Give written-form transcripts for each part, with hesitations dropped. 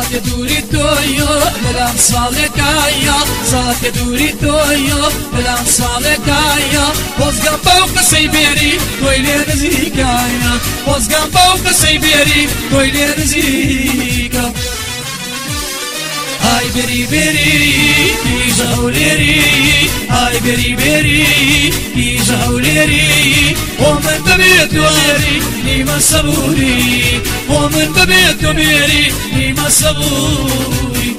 ساتێ دووری تۆیۆ لەلام ساڵێکایە ساتێ دووری تۆیۆ لەلام ساڵێکایە خۆزگەم بەو قسەی بێری تۆی لێ نزیکایە خۆزگەم بەو قسەی بێری تۆی لێ نزیکە ئای بێری بێری پیژە هەولێری ئای بێری بێری پیژە هەولێری بۆ من ببێت تۆ بێری نیمە سەبووری بۆ من ببێت تۆ بێری نیمە سەبووری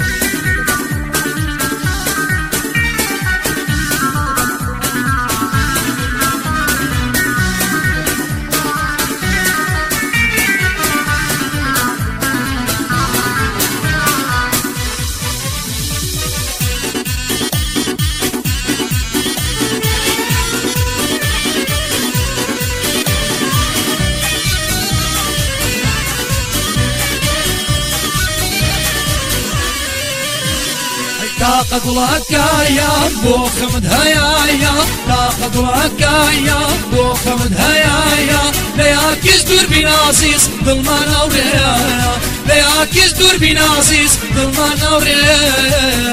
تاقە گوڵاکایە بۆ خەمت هەیایە تاقە گوڵاکایە بۆ خەمت هەیایە لە یاکیش دووربین عەزیز دڵمان هەورەیە لە یاکیش دووربین عەزیز دڵمان هەورەیە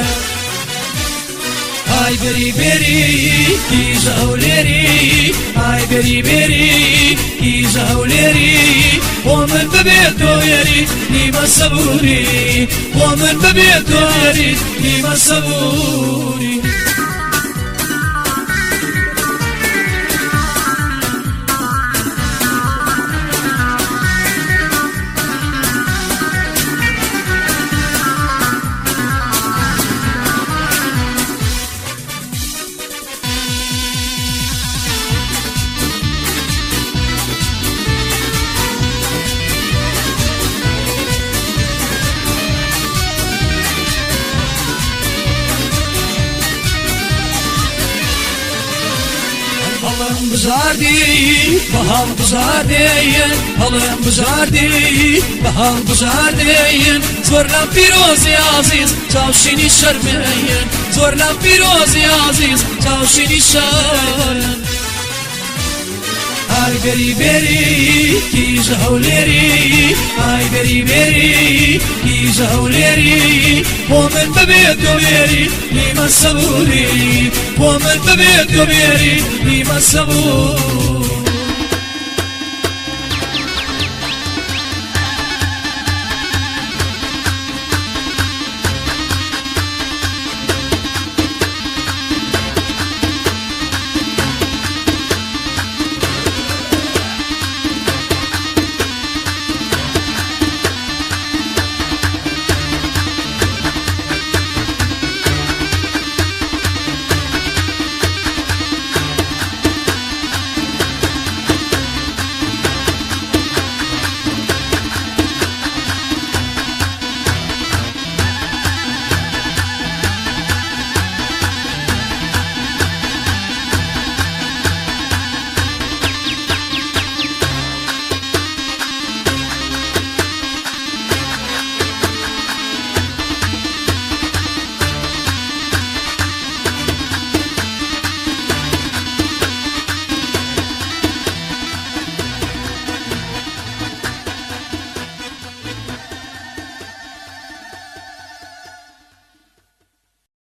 ئای بێری بێری پیژە هەولێری ئای بێری بێری پیژە هەولێری بۆ من ببێت تۆ وێری نیمە سەبووری بۆ من ببێت تۆ وێری نیمە سەبووری هەڵم بژاردی بەهاڵ بژاردێن هەڵم بژاردی بەهاڵ بژاردێن زۆر لەم پیرۆزی عەزیز چاوشینی شەرمێن زۆر لەم پیرۆزی عەزیز چاوشینی شەرمێن ئای بێری بێری پیژە هەولێری ئای بێری بێری پیژە هەولێری بۆ من ببێت تۆ وێری نیمە سەبووری بۆ من ببێت تۆ وێری نیمە سەبووری